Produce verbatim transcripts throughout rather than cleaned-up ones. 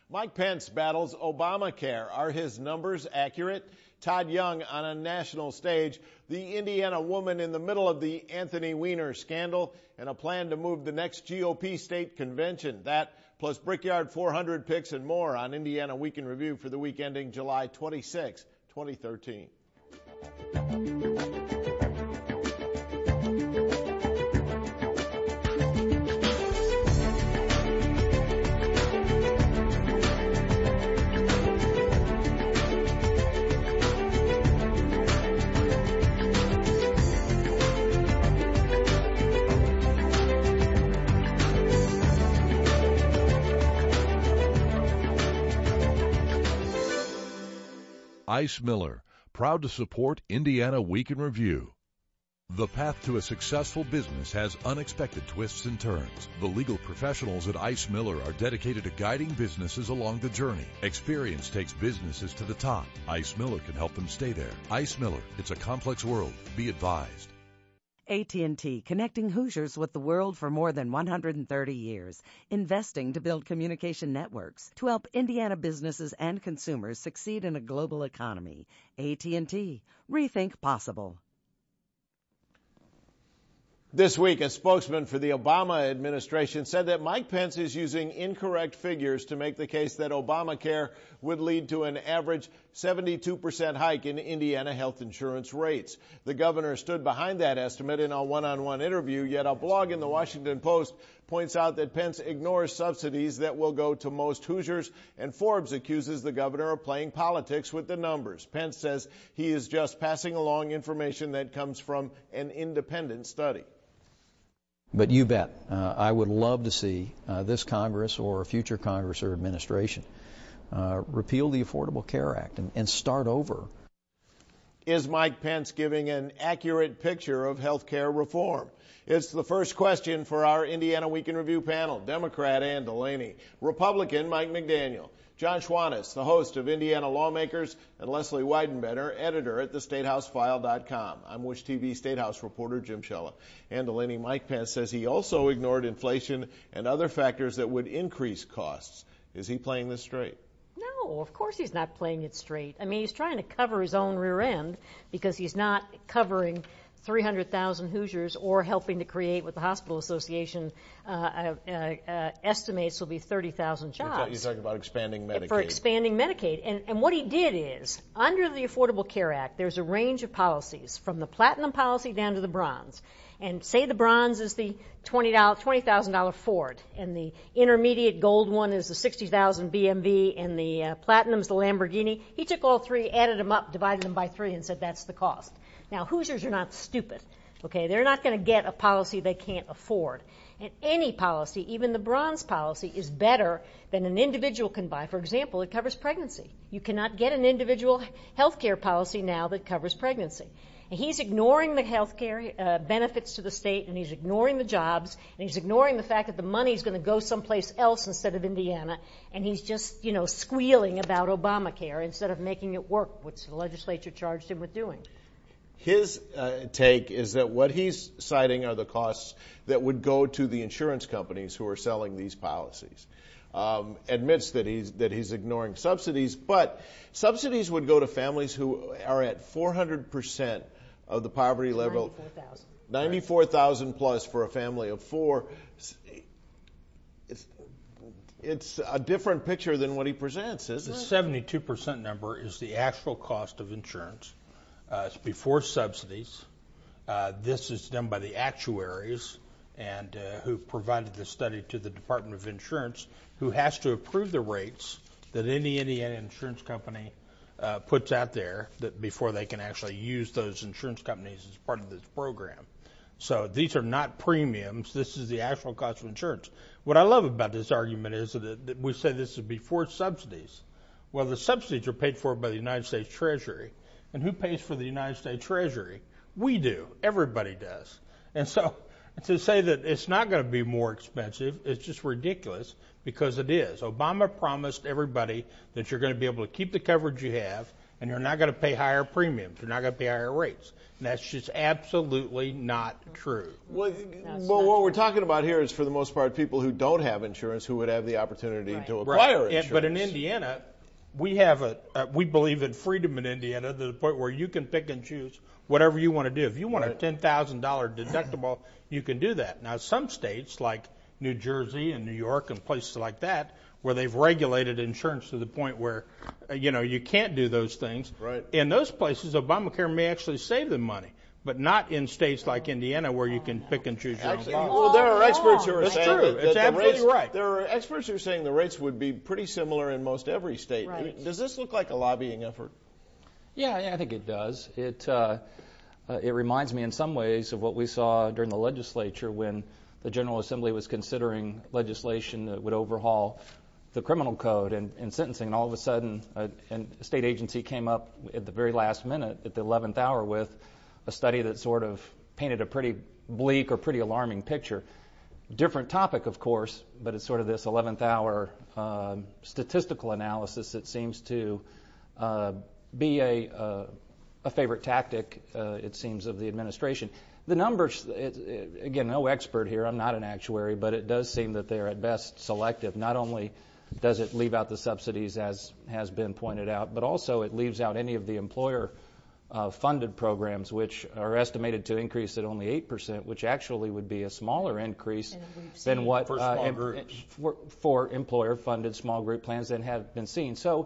Mike Pence battles Obamacare. Are his numbers accurate? Todd Young on a national stage, the Indiana woman in the middle of the Anthony Weiner scandal, and a plan to move the next G O P state convention. That plus Brickyard four hundred picks and more on Indiana Week in Review for the week ending July twenty-sixth, twenty thirteen. Ice Miller, proud to support Indiana Week in Review. The path to a successful business has unexpected twists and turns. The legal professionals at Ice Miller are dedicated to guiding businesses along the journey. Experience takes businesses to the top. Ice Miller can help them stay there. Ice Miller, it's a complex world. Be advised. A T and T, connecting Hoosiers with the world for more than one hundred thirty years, investing to build communication networks to help Indiana businesses and consumers succeed in a global economy. A T and T, rethink possible. This week, a spokesman for the Obama administration said that Mike Pence is using incorrect figures to make the case that Obamacare would lead to an average seventy-two percent hike in Indiana health insurance rates. The governor stood behind that estimate in a one-on-one interview, yet a blog in the Washington Post points out that Pence ignores subsidies that will go to most Hoosiers, and Forbes accuses the governor of playing politics with the numbers. Pence says he is just passing along information that comes from an independent study. But you bet, uh, I would love to see uh, this Congress or a future Congress or administration uh, repeal the Affordable Care Act and, and start over. Is Mike Pence giving an accurate picture of health care reform? It's the first question for our Indiana Week in Review panel. Democrat Ann Delaney, Republican Mike McDaniel, John Schwanitz, the host of Indiana Lawmakers, and Leslie Weidenbender, editor at the state house file dot com. I'm Wish T V State House reporter Jim Shella. Ann Delaney, Mike Pence says he also ignored inflation and other factors that would increase costs. Is he playing this straight? No, of course he's not playing it straight. I mean, he's trying to cover his own rear end because he's not covering three hundred thousand Hoosiers or helping to create what the Hospital Association uh, uh, uh, estimates will be thirty thousand jobs. You're talking about expanding Medicaid. For expanding Medicaid. And, and what he did is, under the Affordable Care Act, there's a range of policies, from the platinum policy down to the bronze. And say the bronze is the twenty thousand dollars Ford, and the intermediate gold one is the sixty thousand B M W, and the uh, platinum's the Lamborghini. He took all three, added them up, divided them by three, and said that's the cost. Now, Hoosiers are not stupid, okay? They're not going to get a policy they can't afford. And any policy, even the bronze policy, is better than an individual can buy. For example, it covers pregnancy. You cannot get an individual health care policy now that covers pregnancy. And he's ignoring the health care uh, benefits to the state, and he's ignoring the jobs, and he's ignoring the fact that the money is going to go someplace else instead of Indiana, and he's just, you know, squealing about Obamacare instead of making it work, which the legislature charged him with doing. His uh, take is that what he's citing are the costs that would go to the insurance companies who are selling these policies. Um, admits that he's that he's ignoring subsidies, but subsidies would go to families who are at four hundred percent of the poverty level. ninety-four thousand. ninety-four thousand plus for a family of four. It's, it's a different picture than what he presents, isn't it? The seventy-two percent number is the actual cost of insurance. Uh, it's before subsidies. Uh, this is done by the actuaries and uh, who provided the study to the Department of Insurance, who has to approve the rates that any Indiana insurance company uh, puts out there that before they can actually use those insurance companies as part of this program. So these are not premiums. This is the actual cost of insurance. What I love about this argument is that, that we say this is before subsidies. Well, the subsidies are paid for by the United States Treasury. And who pays for the United States Treasury? We do. Everybody does. And so to say that it's not going to be more expensive is just ridiculous, because it is. Obama promised everybody that you're going to be able to keep the coverage you have and you're not going to pay higher premiums. You're not going to pay higher rates. And that's just absolutely not true. Well, well what we're talking about here is, for the most part, people who don't have insurance who would have the opportunity right. to acquire right. insurance. And, but in Indiana, we have a, uh, we believe in freedom in Indiana to the point where you can pick and choose whatever you want to do. If you want right. a ten thousand dollars deductible, you can do that. Now, some states like New Jersey and New York and places like that, where they've regulated insurance to the point where, uh, you know, you can't do those things. Right. In those places, Obamacare may actually save them money, but not in states like Indiana where you can pick and choose your Actually, own policy. well, there are experts who are That's saying true. that, that It's the absolutely rates, right. There are experts who are saying the rates would be pretty similar in most every state. Right. I mean, does this look like a lobbying effort? Yeah, yeah I think it does. It uh, uh, it reminds me in some ways of what we saw during the legislature when the General Assembly was considering legislation that would overhaul the criminal code and, and sentencing, and all of a sudden a, a state agency came up at the very last minute, at the eleventh hour, with a study that sort of painted a pretty bleak or pretty alarming picture. Different topic, of course, but it's sort of this eleventh hour uh, statistical analysis that seems to uh, be a, uh, a favorite tactic, uh, it seems, of the administration. The numbers, it, it, again, no expert here, I'm not an actuary, but it does seem that they're at best selective. Not only does it leave out the subsidies, as has been pointed out, but also it leaves out any of the employer uh, funded programs, which are estimated to increase at only eight percent, which actually would be a smaller increase than what for, uh, small em, groups. for, for employer funded small group plans that have been seen. So,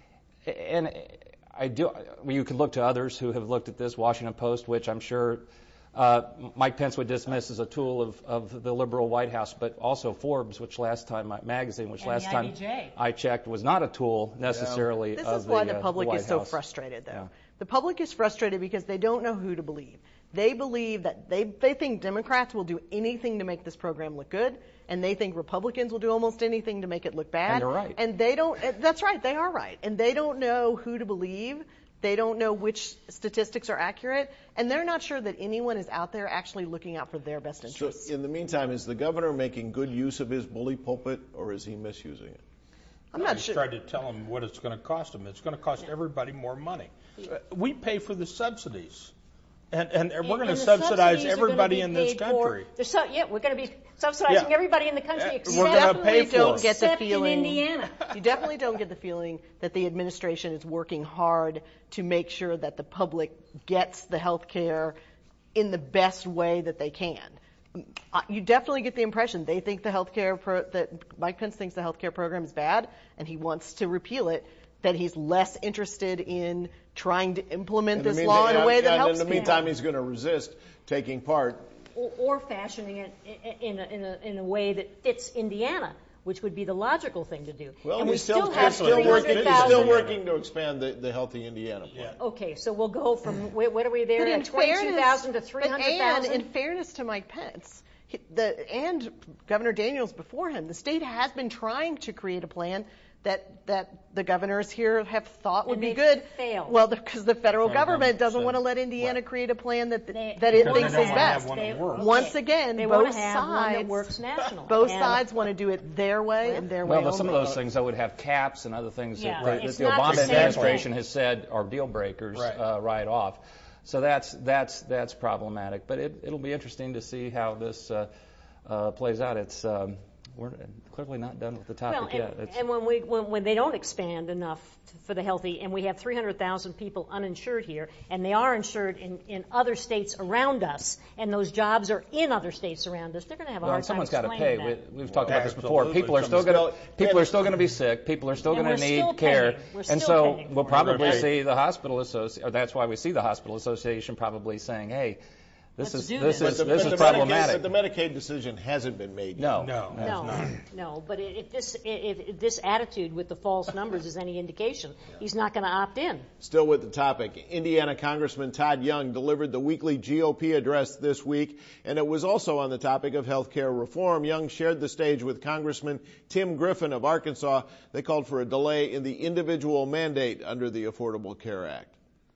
and I do, you can look to others who have looked at this, Washington Post, which I'm sure Uh, Mike Pence would dismiss as a tool of, of the liberal White House, but also Forbes, which last time, magazine, which and last the time I B J. I checked was not a tool necessarily This of is why the, the uh, public the White is so House. frustrated, though. Yeah. The public is frustrated because they don't know who to believe. They believe that they, they think Democrats will do anything to make this program look good, and they think Republicans will do almost anything to make it look bad. And they're right. And they don't, that's right, they are right. And they don't know who to believe. They don't know which statistics are accurate, and they're not sure that anyone is out there actually looking out for their best interests. So, in the meantime, is the governor making good use of his bully pulpit, or is he misusing it? I'm no, not he's sure. tried to tell them what it's going to cost them. It's going to cost everybody more money. We pay for the subsidies. And, and we're going to subsidize everybody in this country. For, su- yeah, we're going to be subsidizing Yeah. everybody in the country Yeah, except, we're gonna pay definitely don't for it. get the except feeling, in Indiana. You definitely don't get the feeling that the administration is working hard to make sure that the public gets the health care in the best way that they can. Uh, You definitely get the impression they think the health care pro- that Mike Pence thinks the health care program is bad and he wants to repeal it. That he's less interested in trying to implement this mean- law in a way that and helps in the people. meantime, he's going to resist taking part. or, or fashioning it in a, in, a, in a way that fits Indiana, which would be the logical thing to do. Well, and we he's still, still have he's still working. He's still three hundred thousand. working to expand the, the Healthy Indiana plan. Okay, so we'll go from wh- what are we there But in at twenty-two thousand to fairness- three hundred but thousand? and in fairness to Mike Pence, he, the, and Governor Daniels before him, the state has been trying to create a plan that that the governors here have thought would And be they've good. failed. Well, because the federal Federal government government doesn't said- want to let Indiana Right. create a plan that They- that it Because thinks they is don't wanna best. have one that They- works. Once again, they both want to have one that sides works national. both And- sides want to do it their way and their Well, way some of only. those things that would have caps and other things Yeah, that, right. that It's the not the Obama same administration thing. has said are deal breakers Right. uh, right off. So that's that's that's problematic. But it, it'll be interesting to see how this uh, uh, plays out. It's um, we're clearly not done with the topic Well, yet. and, It's, and when we when, when they don't expand enough for the healthy, and we have three hundred thousand people uninsured here, and they are insured in, in other states around us, and those jobs are in other states around us, they're going to have a well, hard time someone's got to explaining pay. that. We, we've talked Well, about this before. absolutely. People are still Someone's going to people are still going to be sick. People are still And going to we're need still care, paying. We're and still so paying we'll for it. probably Right. see the hospital association. Or that's why we see the hospital association probably saying, "Hey, this Let's is do this this. is But the, this but is the Medicaid, problematic." but the Medicaid decision hasn't been made yet. No, No. no. No, not. no, but if this if, if this attitude with the false numbers is any indication, he's not going to opt in. Still with the topic, Indiana Congressman Todd Young delivered the weekly G O P address this week, and it was also on the topic of health care reform. Young shared the stage with Congressman Tim Griffin of Arkansas. They called for a delay in the individual mandate under the Affordable Care Act.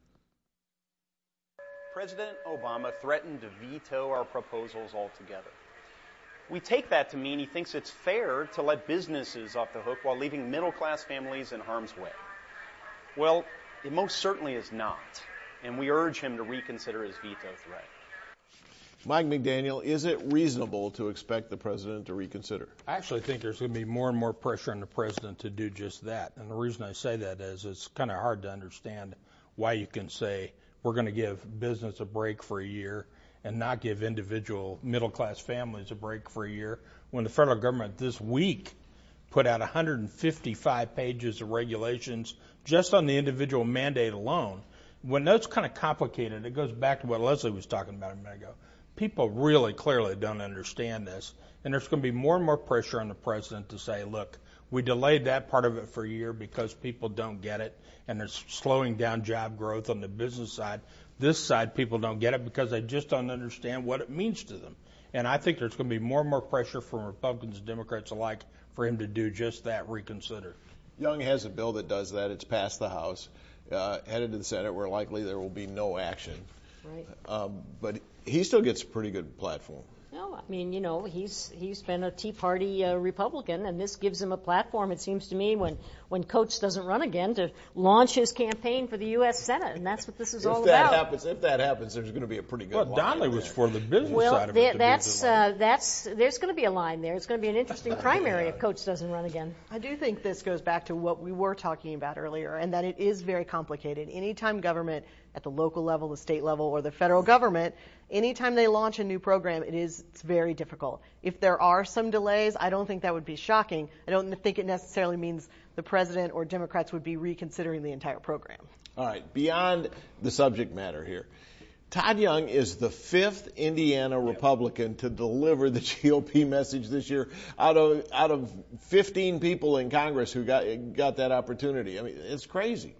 President Obama threatened to veto our proposals altogether. We take that to mean he thinks it's fair to let businesses off the hook while leaving middle-class families in harm's way. Well, It most certainly is not, and we urge him to reconsider his veto threat. Mike McDaniel, is it reasonable to expect the president to reconsider? I actually think there's going to be more and more pressure on the president to do just that. And the reason I say that is it's kind of hard to understand why you can say we're going to give business a break for a year and not give individual middle-class families a break for a year when the federal government this week put out one hundred fifty-five pages of regulations just on the individual mandate alone. When that's kind of complicated, it goes back to what Leslie was talking about a minute ago. People really clearly don't understand this, and there's going to be more and more pressure on the president to say, look, we delayed that part of it for a year because people don't get it, and it's slowing down job growth on the business side. This side, people don't get it because they just don't understand what it means to them. And I think there's going to be more and more pressure from Republicans and Democrats alike for him to do just that, reconsider. Young has a bill that does that. It's passed the House, uh, headed to the Senate, where likely there will be no action. Right. Um, but he still gets a pretty good platform. No, I mean, you know, he's he's been a Tea Party uh, Republican, and this gives him a platform, it seems to me, when, when Coates doesn't run again, to launch his campaign for the U S Senate, and that's what this is if all that about. Happens, if that happens, there's going to be a pretty good Well, line Donnelly was there. for the business well, side of there, it. that's uh, that's there's going to be a line there. It's going to be an interesting primary if Coates doesn't run again. I do think this goes back to what we were talking about earlier, and that it is very complicated. Anytime government at the local level, the state level, or the federal government, anytime they launch a new program, it is it's very difficult. If there are some delays, I don't think that would be shocking. I don't think it necessarily means the president or Democrats would be reconsidering the entire program. All right, beyond the subject matter here, Todd Young is the fifth Indiana Republican to deliver the G O P message this year out of out of fifteen people in Congress who got got that opportunity. I mean, it's crazy.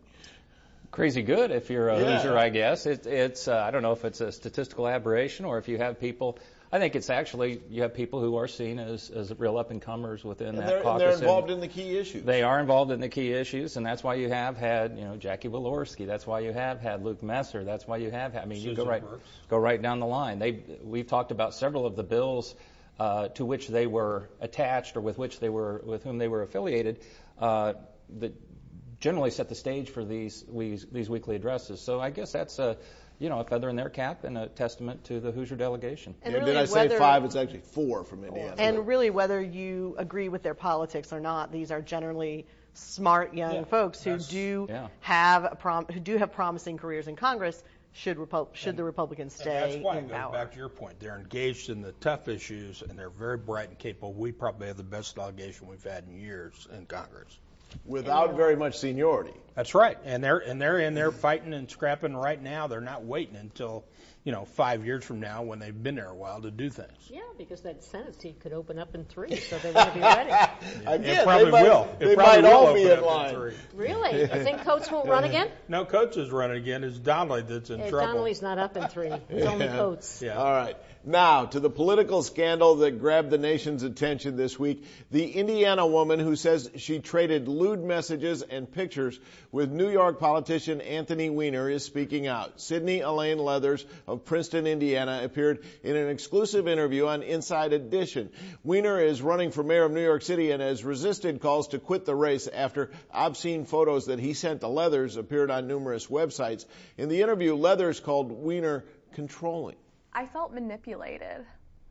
Crazy good if you're a Yeah. Hoosier, I guess. It, it's uh, I don't know if it's a statistical aberration or if you have people. I think it's actually you have people who are seen as, as real up-and-comers within And that they're, caucus. and they're involved in the key issues. They are involved in the key issues, and that's why you have had, you know, Jackie Walorski. That's why you have had Luke Messer. That's why you have had, I mean, you go right, go right down the line. They, we've talked about several of the bills uh, to which they were attached or with which they were, with whom they were affiliated, uh, that generally set the stage for these these, these weekly addresses. So I guess that's a, you know, a feather in their cap and a testament to the Hoosier delegation. And yeah, really did I say whether, five? It's actually four from Indiana. And really, whether you agree with their politics or not, these are generally smart young Yeah, folks who do yeah. have a prom- who do have promising careers in Congress. Should Repu- should And- the Republicans And stay that's why in it goes power? back to your point. They're engaged in the tough issues, and they're very bright and capable. We probably have the best delegation we've had in years in Congress. Without very much seniority. That's right, and they're and they're in there fighting and scrapping right now. They're not waiting until, you know, five years from now when they've been there a while to do things. Yeah, because that Senate seat could open up in three, so they want to be ready. Again, it probably they might, will. It They probably might will all open be up in in line. three. Really? You think Coates won't run again? No, Coates is running again. It's Donnelly that's in Eh, trouble. Donnelly's not up in three. It's only Coates. Yeah. All right. Now, to the political scandal that grabbed the nation's attention this week, the Indiana woman who says she traded lewd messages and pictures with New York politician Anthony Weiner is speaking out. Sydney Elaine Leathers of Princeton, Indiana, appeared in an exclusive interview on Inside Edition. Weiner is running for mayor of New York City and has resisted calls to quit the race after obscene photos that he sent to Leathers appeared on numerous websites. In the interview, Leathers called Weiner controlling. I felt manipulated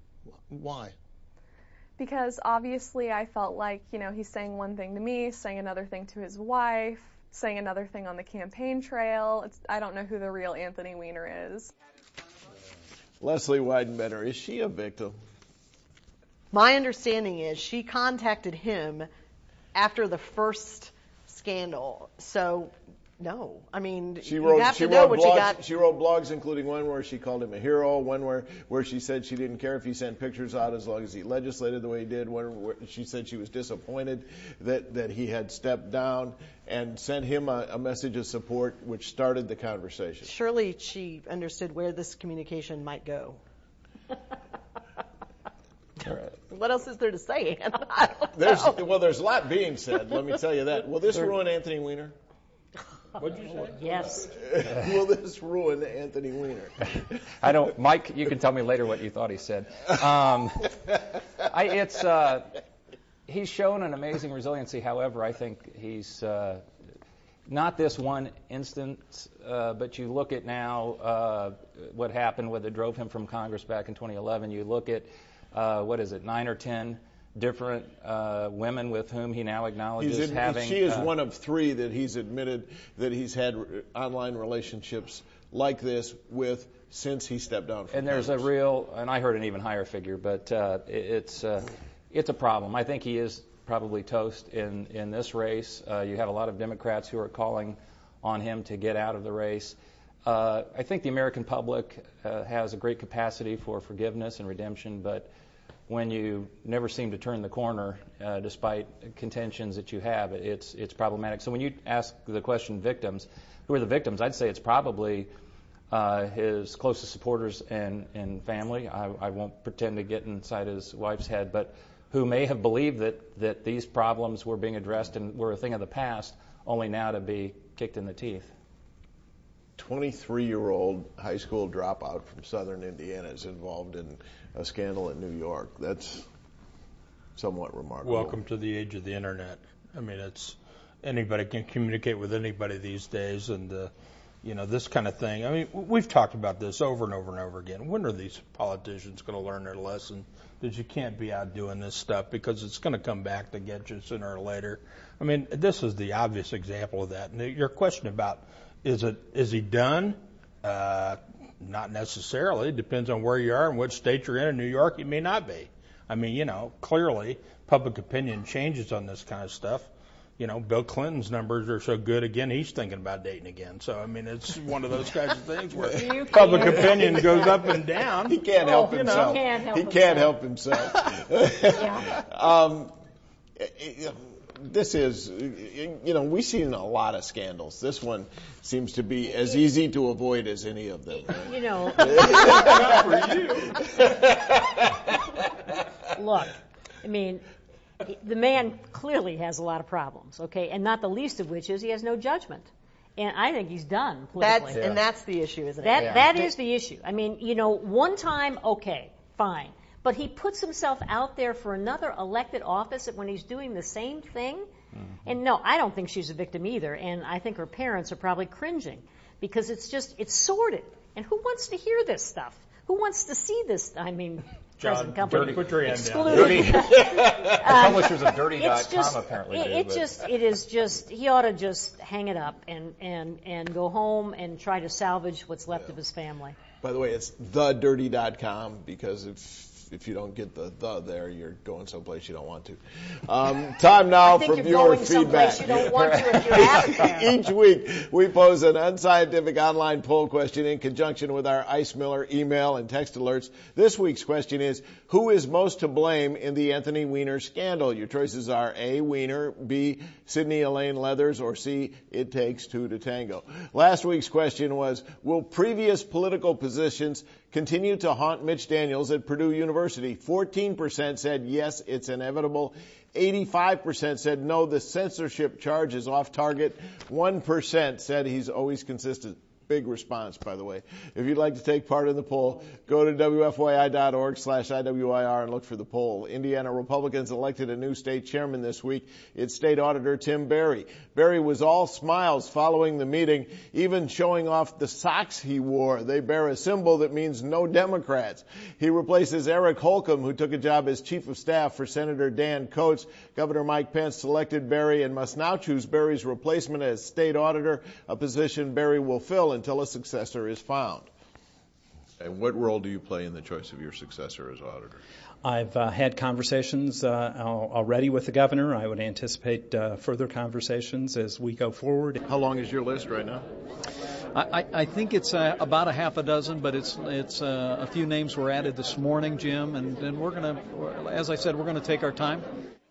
Why? because obviously I felt like, you know, he's saying one thing to me, saying another thing to his wife, saying another thing on the campaign trail. It's, I don't know who the real Anthony Weiner is. Leslie Weidenbender, is she a victim? My understanding is she contacted him after the first scandal. So, no. I mean, She you wrote, have she to know wrote what blogs, you got. she wrote blogs, including one where she called him a hero, one where, where she said she didn't care if he sent pictures out as long as he legislated the way he did, one where she said she was disappointed that, that he had stepped down, and sent him a, a message of support, which started the conversation. Surely she understood where this communication might go. What else is there to say? I don't There's, know. well, there's a lot being said, let me tell you that. Will this ruin Anthony Weiner? What'd you say? Yes. Will this ruin Anthony Weiner? I don't, Mike. You can tell me later what you thought he said. Um, I, it's uh, he's shown an amazing resiliency. However, I think he's uh, not this one instance, uh, but you look at now uh, what happened, what drove him from Congress back in twenty eleven. You look at, uh, what is it, nine or ten different uh, women with whom he now acknowledges he's in, having... She is uh, one of three that he's admitted that he's had online relationships like this with since he stepped down from And there's Congress. a real, and I heard an even higher figure, but uh, it, it's uh, it's a problem. I think he is probably toast in, in this race. Uh, you have a lot of Democrats who are calling on him to get out of the race. Uh, I think the American public uh, has a great capacity for forgiveness and redemption, but when you never seem to turn the corner, uh, despite contentions that you have, it's it's problematic. So when you ask the question, victims, who are the victims? I'd say it's probably uh, his closest supporters and, and family. I, I won't pretend to get inside his wife's head, but who may have believed that, that these problems were being addressed and were a thing of the past, only now to be kicked in the teeth. twenty-three-year-old high school dropout from southern Indiana is involved in a scandal in New York. That's somewhat remarkable. Welcome to the age of the internet. I mean, it's anybody can communicate with anybody these days, and uh, you know, this kind of thing. I mean, we've talked about this over and over and over again. When are these politicians going to learn their lesson that you can't be out doing this stuff because it's going to come back to get you sooner or later? I mean, this is the obvious example of that. And your question about is it is he done? Uh, not necessarily. It depends on where you are and what state you're in. In New York, he may not be. I mean, you know, clearly public opinion changes on this kind of stuff. You know, Bill Clinton's numbers are so good, again, he's thinking about dating again. So, I mean, it's one of those kinds of things where public opinion goes up and down. He can't help oh, himself. He can't help he himself. can't help himself. Yeah. um, this is, you know, we've seen a lot of scandals. This one seems to be as easy to avoid as any of them. Right? You know, Not for you. look, I mean, the man clearly has a lot of problems, okay, and not the least of which is he has no judgment. And I think he's done politically. That's, and that's the issue, isn't it? That Yeah. that is the issue. I mean, you know, one time, okay, fine, but he puts himself out there for another elected office when he's doing the same thing. Mm-hmm. And no, I don't think she's a victim either. And I think her parents are probably cringing because it's just it's sordid. And who wants to hear this stuff? Who wants to see this? I mean, John, present company dirty, put your hand excluded. down. The publishers of dirty dot It's com just, apparently it, do. it but- just, it is just, he ought to just hang it up and, and, and go home and try to salvage what's left Yeah. of his family. By the way, it's the dirty dot com because if if you don't get the the there, you're going someplace you don't want to. Um, time now I think for you're viewer going feedback. someplace you don't want to if you're out there. Each week, we pose an unscientific online poll question in conjunction with our Ice Miller email and text alerts. This week's question is, who is most to blame in the Anthony Weiner scandal? Your choices are A, Weiner, B, Sidney Elaine Leathers, or C, It Takes Two to Tango. Last week's question was, will previous political positions continue to haunt Mitch Daniels at Purdue University? fourteen percent said yes, it's inevitable. eighty-five percent said no, the censorship charge is off target. one percent said he's always consistent. Big response, by the way. If you'd like to take part in the poll, go to W F Y I dot org slash I W I R and look for the poll. Indiana Republicans elected a new state chairman this week. It's State Auditor Tim Berry. Berry was all smiles following the meeting, even showing off the socks he wore. They bear a symbol that means no Democrats. He replaces Eric Holcomb, who took a job as chief of staff for Senator Dan Coates. Governor Mike Pence selected Berry and must now choose Berry's replacement as state auditor, a position Berry will fill until a successor is found. And what role do you play in the choice of your successor as auditor? I've uh, had conversations uh, already with the governor. I would anticipate uh, further conversations as we go forward. How long is your list right now? I, I think it's uh, about a half a dozen, but it's it's uh, a few names were added this morning, Jim, and, and we're going to, as I said, we're going to take our time.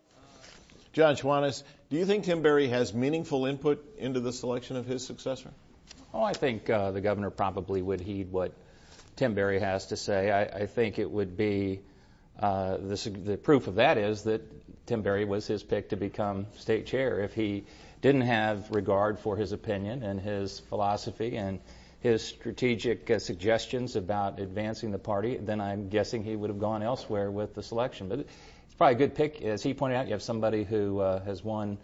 John Schwantes, do you think Tim Berry has meaningful input into the selection of his successor? Oh, I think uh, the governor probably would heed what Tim Berry has to say. I, I think it would be, uh, the, the proof of that is that Tim Berry was his pick to become state chair. If he didn't have regard for his opinion and his philosophy and his strategic uh, suggestions about advancing the party, then I'm guessing he would have gone elsewhere with the selection. But it's probably a good pick. As he pointed out, you have somebody who uh, has won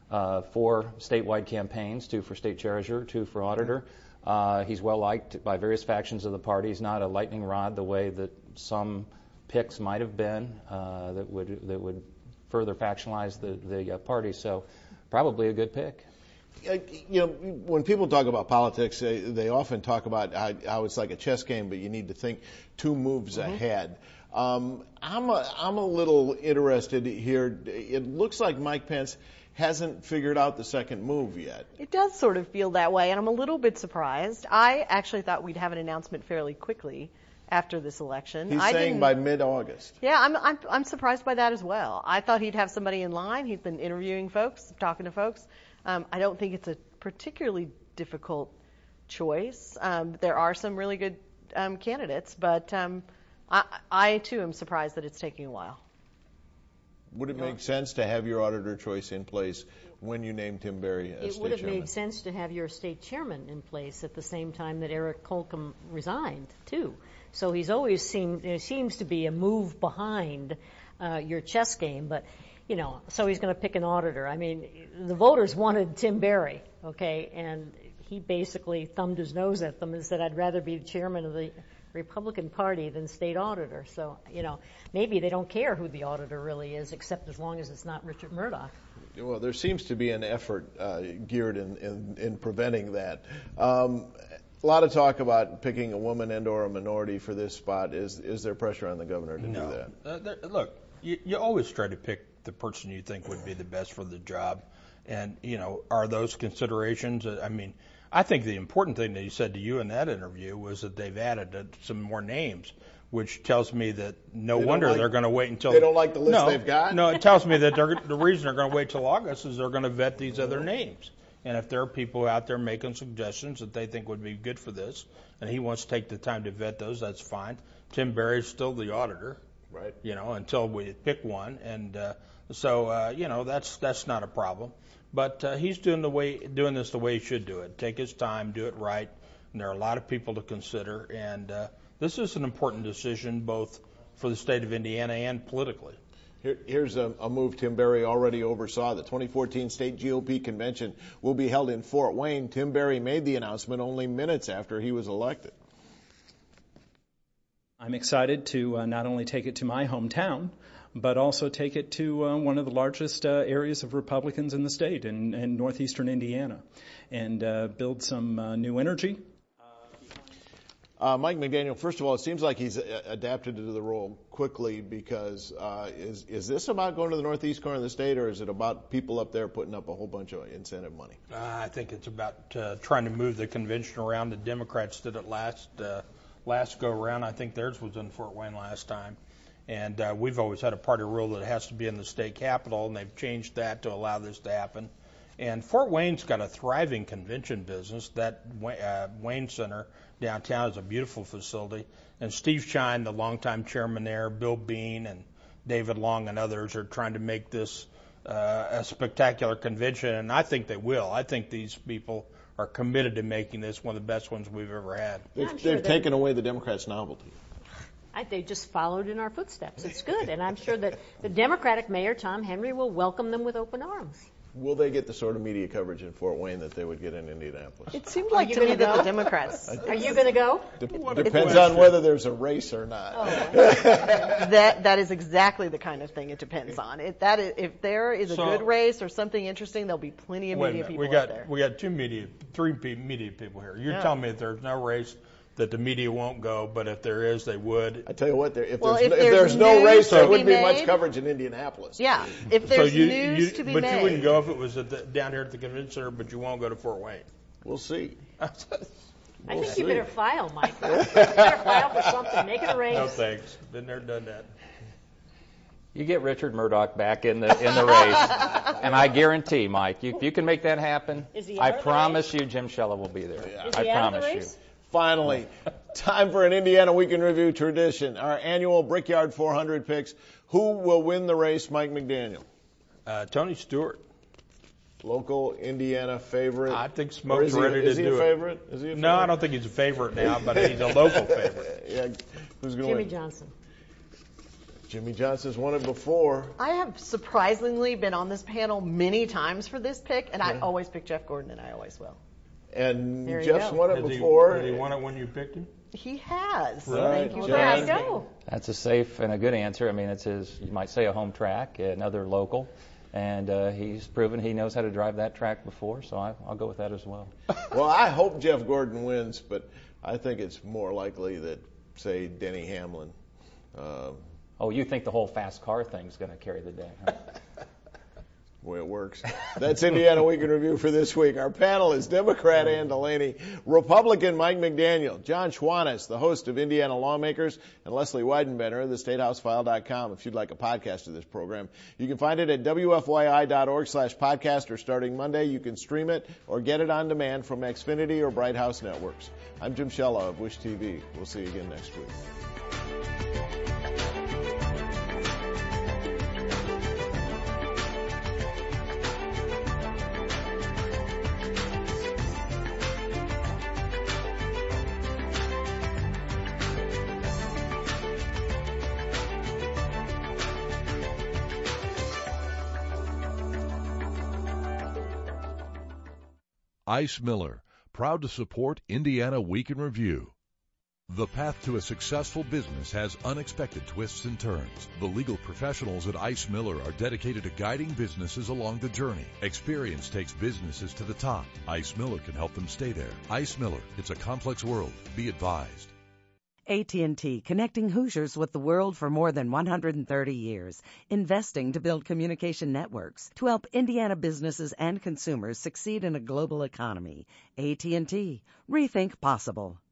uh, four statewide campaigns, two for state treasurer, two for auditor. Uh, he's well liked by various factions of the party. He's not a lightning rod the way that some picks might have been uh, that would that would further factionalize the the uh, party. So probably a good pick. You know, when people talk about politics, they, they often talk about how, how it's like a chess game, but you need to think two moves mm-hmm. ahead. Um, I'm a, I'm a little interested here. It looks like Mike Pence hasn't figured out the second move yet. It does sort of feel that way, and I'm a little bit surprised. I actually thought we'd have an announcement fairly quickly after this election. He's I saying didn't, by mid-August. Yeah, I'm, I'm I'm surprised by that as well. I thought he'd have somebody in line. He's been interviewing folks, talking to folks. Um, I don't think it's a particularly difficult choice. Um, there are some really good um, candidates, but um, I, I too am surprised that it's taking a while. Would it make sense to have your auditor choice in place when you named Tim Berry as it state would have chairman? made sense to have your state chairman in place at the same time that Eric Holcomb resigned, too. So he's always seemed, there seems to be a move behind uh, your chess game, but, you know, so he's going to pick an auditor. I mean, the voters wanted Tim Berry, okay, and he basically thumbed his nose at them and said, I'd rather be the chairman of the Republican Party than state auditor. So, you know, maybe they don't care who the auditor really is, except as long as it's not Richard Murdoch. Well, there seems to be an effort uh, geared in, in, in preventing that. Um, a lot of talk about picking a woman and or a minority for this spot. Is is there pressure on the governor to no. do that? Uh, there, look, you, you always try to pick the person you think would be the best for the job. And, you know, are those considerations? I mean, I think the important thing that he said to you in that interview was that they've added some more names, which tells me that no they wonder like, they're going to wait until... They don't like the list no, they've got? No, it tells me that they're, the reason they're going to wait till August is they're going to vet these other names. And if there are people out there making suggestions that they think would be good for this, and he wants to take the time to vet those, that's fine. Tim Berry's still the auditor, right? You know, until we pick one, and uh, so uh, you know that's that's not a problem. But uh, he's doing the way doing this the way he should do it. Take his time, do it right. And there are a lot of people to consider, and uh, this is an important decision both for the state of Indiana and politically. Here, here's a, a move Tim Berry already oversaw. The twenty fourteen state G O P convention will be held in Fort Wayne. Tim Berry made the announcement only minutes after he was elected. I'm excited to uh, not only take it to my hometown, but also take it to uh, one of the largest uh, areas of Republicans in the state, in, in northeastern Indiana, and uh, build some uh, new energy. Uh, Mike McDaniel, first of all, it seems like he's a- adapted to the role quickly because uh, is is this about going to the northeast corner of the state, or is it about people up there putting up a whole bunch of incentive money? Uh, I think it's about uh, trying to move the convention around. The Democrats did it last uh, last go around. I think theirs was in Fort Wayne last time. And uh, we've always had a party rule that it has to be in the state capitol, and they've changed that to allow this to happen. And Fort Wayne's got a thriving convention business. That uh, Wayne Center downtown is a beautiful facility. And Steve Shine, the longtime chairman there, Bill Bean and David Long and others are trying to make this uh, a spectacular convention, and I think they will. I think these people are committed to making this one of the best ones we've ever had. They've, Yeah, sure they've taken away the Democrats' novelty. I, they just followed in our footsteps. It's good, and I'm sure that the Democratic mayor, Tom Henry, will welcome them with open arms. Will they get the sort of media coverage in Fort Wayne that they would get in Indianapolis? It seemed like to me that the Democrats. Are you going to go? De- depends on whether there's a race or not. Oh. that that is exactly the kind of thing it depends on. If that is, if there is a So- good race or something interesting, there'll be plenty of Wait a media minute. people we got out there. we got two media, three pe- media people here. You're Yeah. telling me that there's no race that the media won't go, but if there is, they would. I tell you what, there, if, Well, there's, if no, if there's there's no news race, to there be wouldn't be made- much coverage in Indianapolis. Yeah, if So there's you, news you, to be but made. you wouldn't go if it was at the, down here at the convention center, but you won't go to Fort Wayne. We'll see. I We'll think see. you better file, Mike. You better file for something. Make it a race. No thanks. Been there, done that. You get Richard Murdoch back in the in the race, and I guarantee, Mike, you, if you can make that happen, Is he I out of the promise you, Jim Shella will be there. Yeah. Is I he out of the promise race? you. Finally, time for an Indiana Week in Review tradition, our annual Brickyard four hundred picks. Who will win the race, Mike McDaniel? Uh, Tony Stewart. Local Indiana favorite? I think Or Smoke's is he, ready to is he do a it. favorite? Is he a favorite? No, I don't think he's a favorite now, but he's a local favorite. Yeah, who's going to Jimmy win? Johnson. Jimmy Johnson's won it before. I have surprisingly been on this panel many times for this pick, and yeah. I always pick Jeff Gordon, and I always will. And there Jeff's won it has before. He, has he won it when you picked him? He has. Right. Thank you. Well, there you go. That's a safe and a good answer. I mean, it's his, you might say, a home track, another local. And uh, he's proven he knows how to drive that track before, so I, I'll go with that as well. Well, I hope Jeff Gordon wins, but I think it's more likely that, say, Denny Hamlin. Uh, oh, you think the whole fast car thing's going to carry the day, huh? The way it works. That's Indiana Week in Review for this week. Our panel is Democrat Ann Delaney, Republican Mike McDaniel, John Schwanitz, the host of Indiana Lawmakers, and Leslie Weidenbender of the State House File dot com. If you'd like a podcast of this program, you can find it at W F Y I dot org slash podcast, or starting Monday, you can stream it or get it on demand from Xfinity or Bright House Networks. I'm Jim Shella of Wish T V. We'll see you again next week. Ice Miller, proud to support Indiana Week in Review. The path to a successful business has unexpected twists and turns. The legal professionals at Ice Miller are dedicated to guiding businesses along the journey. Experience takes businesses to the top. Ice Miller can help them stay there. Ice Miller, it's a complex world. Be advised. A T and T, connecting Hoosiers with the world for more than one hundred thirty years, investing to build communication networks to help Indiana businesses and consumers succeed in a global economy. A T and T, rethink possible.